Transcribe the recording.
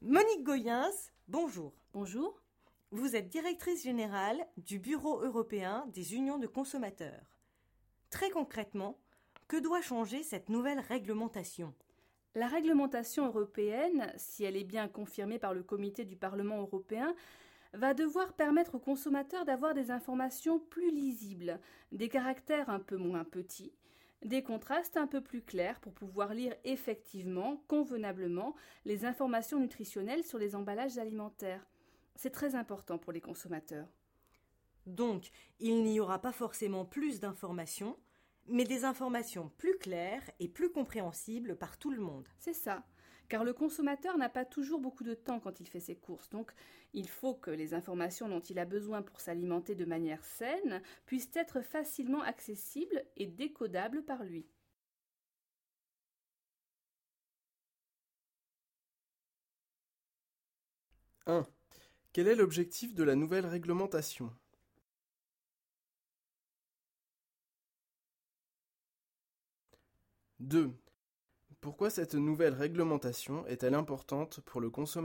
Monique Goyens, bonjour. Bonjour. Vous êtes directrice générale du Bureau européen des unions de consommateurs. Très concrètement, que doit changer cette nouvelle réglementation ? La réglementation européenne, si elle est bien confirmée par le Comité du Parlement européen, va devoir permettre aux consommateurs d'avoir des informations plus lisibles, des caractères un peu moins petits, des contrastes un peu plus clairs pour pouvoir lire effectivement, convenablement, les informations nutritionnelles sur les emballages alimentaires. C'est très important pour les consommateurs. Donc, il n'y aura pas forcément plus d'informations, mais des informations plus claires et plus compréhensibles par tout le monde. C'est ça, car le consommateur n'a pas toujours beaucoup de temps quand il fait ses courses, donc il faut que les informations dont il a besoin pour s'alimenter de manière saine puissent être facilement accessibles et décodables par lui. « 1. Quel est l'objectif de la nouvelle réglementation ? 2. Pourquoi cette nouvelle réglementation est-elle importante pour le consommateur ?